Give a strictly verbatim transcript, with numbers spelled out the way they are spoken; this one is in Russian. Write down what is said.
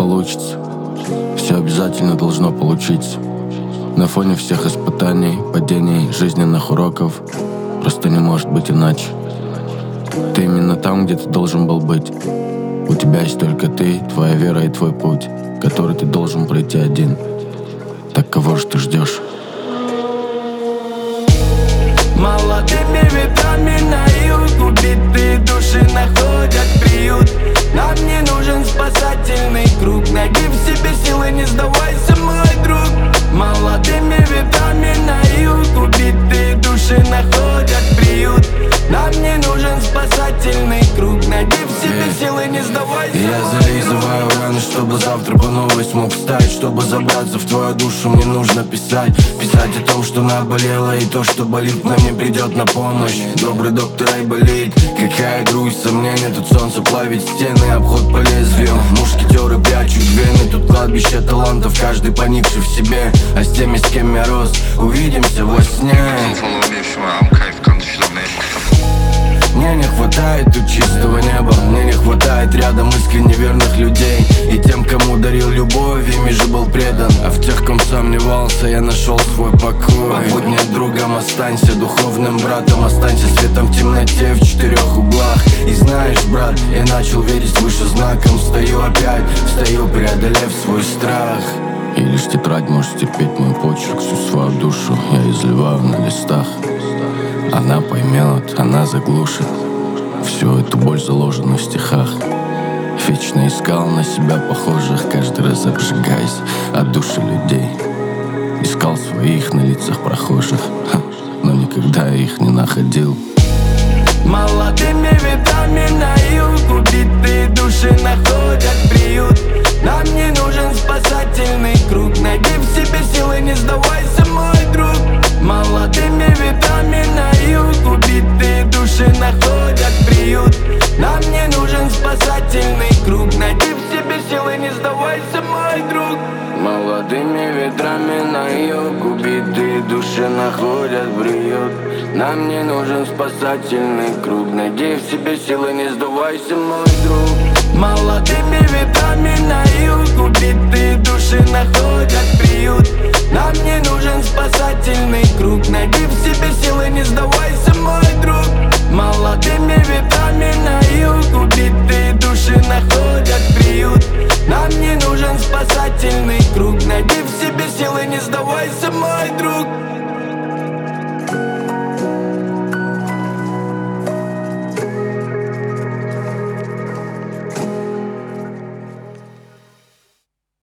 получится. Все обязательно должно получиться. На фоне всех испытаний, падений, жизненных уроков просто не может быть иначе. Ты именно там, где ты должен был быть. У тебя есть только ты, твоя вера и твой путь, который ты должен пройти один. Так кого же ты ждешь? Молодыми ветрами на юг убитые души находят приют. Нам не нужен спасательный круг. Найди в себе силы, не сдавайся, мой друг. Молодыми ветрами на юг убитые души находят приют. Нам не нужен спасательный круг. Найди в себе силы, не сдавайся. Я зализываю раны, чтобы завтра по новой смог встать. Чтобы забраться в твою душу, мне нужно писать. Писать о том, что наболело, и то, что болит, нам не придет на помощь. Добрый доктор айболит. Какая грусть, сомнения, тут солнце плавит стены, обход по лезвию. Мушкетеры прячут вены, тут кладбище талантов, каждый поникший в себе. А с теми, с кем я рос, увидимся во сне. Мне не хватает тут чистого неба. Мне не хватает рядом искренне верных людей. И тем, кому дарил любовь, ими же был предан. А в тех, ком сомневался, я нашел свой покой. Будь мне другом, останься духовным братом. Останься светом в темноте в четырех углах. И знаешь, брат, я начал верить выше знаком. Встаю опять, встаю, преодолев свой страх. И лишь тетрадь может терпеть мой почерк. Всю свою душу я изливаю на листах. Она поймет, она заглушит всю эту боль, заложенную в стихах. Вечно искал на себя похожих, каждый раз обжигаясь от души людей. Искал своих на лицах прохожих, ха, но никогда их не находил. Молодыми ветрами на юг убитые души находят приют. Нам не нужен спасательный круг. Найди в себе силы, не сдавайся, мой друг. Молодыми ветрами на юг убитые души находят приют. Нам не нужен спасательный круг. Найди в себе силы, не сдавайся, мой друг. Молодыми ветрами на юг убитые души находят приют. Нам не нужен спасательный круг. Найди в себе силы, не сдавайся, мой друг. Молодыми